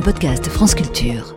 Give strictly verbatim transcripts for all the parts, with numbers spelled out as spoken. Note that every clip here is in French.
podcast France Culture.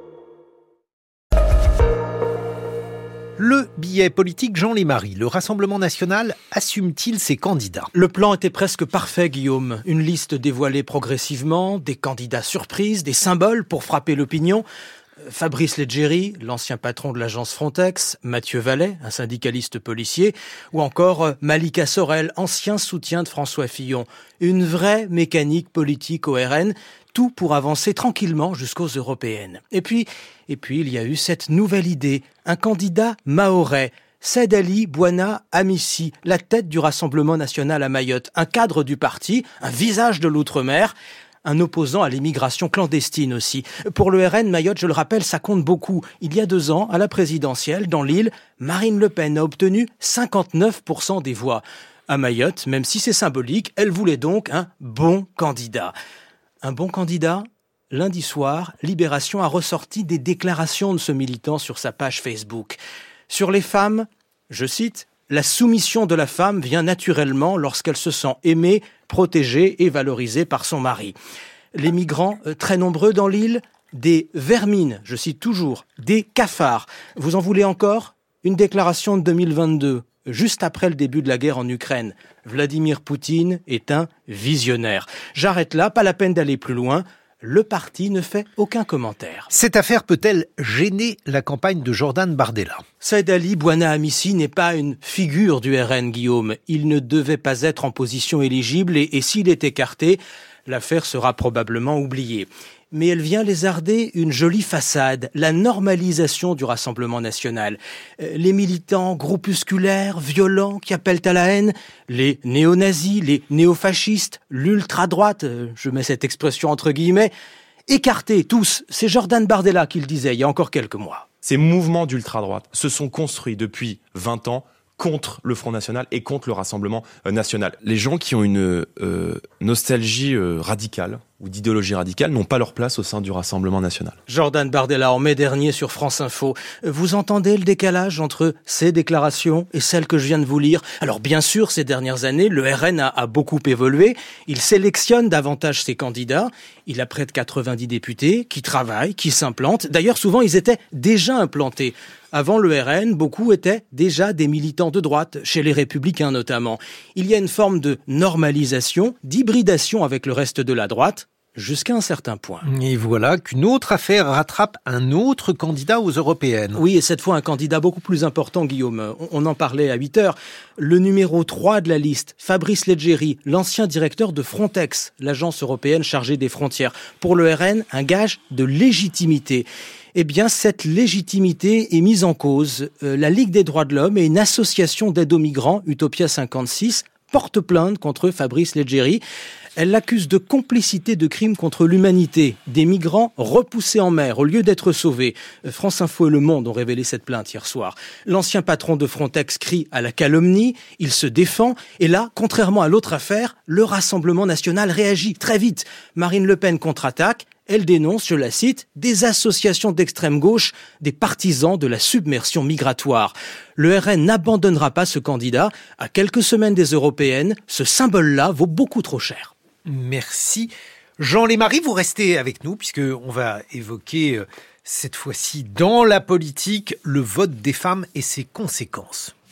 Le billet politique Jean Lémarie, le Rassemblement national assume-t-il ses candidats ? Le plan était presque parfait, Guillaume. Une liste dévoilée progressivement, des candidats surprises, des symboles pour frapper l'opinion. Fabrice Leggeri, l'ancien patron de l'agence Frontex, Mathieu Vallet, un syndicaliste policier, ou encore Malika Sorel, ancien soutien de François Fillon. Une vraie mécanique politique au R N, tout pour avancer tranquillement jusqu'aux européennes. Et puis, et puis il y a eu cette nouvelle idée, un candidat mahorais, Saïd Ali Bouana Amissi, la tête du Rassemblement national à Mayotte, un cadre du parti, un visage de l'outre-mer, un opposant à l'immigration clandestine aussi. Pour le R N, Mayotte, je le rappelle, ça compte beaucoup. Il y a deux ans, à la présidentielle, dans l'île, Marine Le Pen a obtenu cinquante-neuf pour cent des voix. À Mayotte, même si c'est symbolique, elle voulait donc un bon candidat. Un bon candidat ? Lundi soir, Libération a ressorti des déclarations de ce militant sur sa page Facebook. Sur les femmes, je cite, « La soumission de la femme vient naturellement lorsqu'elle se sent aimée, protégée et valorisée par son mari. » Les migrants, très nombreux dans l'île, des vermines, je cite toujours, des cafards. Vous en voulez encore ? Une déclaration de deux mille vingt-deux, juste après le début de la guerre en Ukraine. Vladimir Poutine est un visionnaire. J'arrête là, pas la peine d'aller plus loin. Le parti ne fait aucun commentaire. Cette affaire peut-elle gêner la campagne de Jordan Bardella ? Saïd Ali Bouana Amissi n'est pas une figure du R N, Guillaume. Il ne devait pas être en position éligible et, et s'il est écarté, l'affaire sera probablement oubliée. Mais elle vient lézarder une jolie façade, la normalisation du Rassemblement national. Les militants groupusculaires, violents, qui appellent à la haine, les néo-nazis, les néo-fascistes, l'ultra-droite, je mets cette expression entre guillemets, écartés tous. C'est Jordan Bardella qui le disait il y a encore quelques mois. Ces mouvements d'ultra-droite se sont construits depuis vingt ans contre le Front National et contre le Rassemblement National. Les gens qui ont une euh, nostalgie euh, radicale ou d'idéologie radicale n'ont pas leur place au sein du Rassemblement National. Jordan Bardella en mai dernier sur France Info. Vous entendez le décalage entre ces déclarations et celles que je viens de vous lire ? Alors bien sûr, ces dernières années, le R N a, a beaucoup évolué. Il sélectionne davantage ses candidats. Il a près de quatre-vingt-dix députés qui travaillent, qui s'implantent. D'ailleurs, souvent, ils étaient déjà implantés. Avant le R N, beaucoup étaient déjà des militants de droite, chez les Républicains notamment. Il y a une forme de normalisation, d'hybridation avec le reste de la droite, jusqu'à un certain point. Et voilà qu'une autre affaire rattrape un autre candidat aux européennes. Oui, et cette fois un candidat beaucoup plus important, Guillaume. On en parlait à huit heures. Le numéro trois de la liste, Fabrice Leggeri, l'ancien directeur de Frontex, l'agence européenne chargée des frontières. Pour le R N, un gage de légitimité. Eh bien, cette légitimité est mise en cause. Euh, la Ligue des droits de l'homme et une association d'aide aux migrants, Utopia cinquante-six, portent plainte contre Fabrice Leggeri. Elle l'accuse de complicité de crimes contre l'humanité, des migrants repoussés en mer au lieu d'être sauvés. France Info et Le Monde ont révélé cette plainte hier soir. L'ancien patron de Frontex crie à la calomnie, il se défend, et là, contrairement à l'autre affaire, le Rassemblement national réagit très vite. Marine Le Pen contre-attaque. Elle dénonce, je la cite, des associations d'extrême gauche, des partisans de la submersion migratoire. Le R N n'abandonnera pas ce candidat. À quelques semaines des européennes, ce symbole-là vaut beaucoup trop cher. Merci. Jean Lémarie, vous restez avec nous puisqu'on va évoquer cette fois-ci dans la politique le vote des femmes et ses conséquences.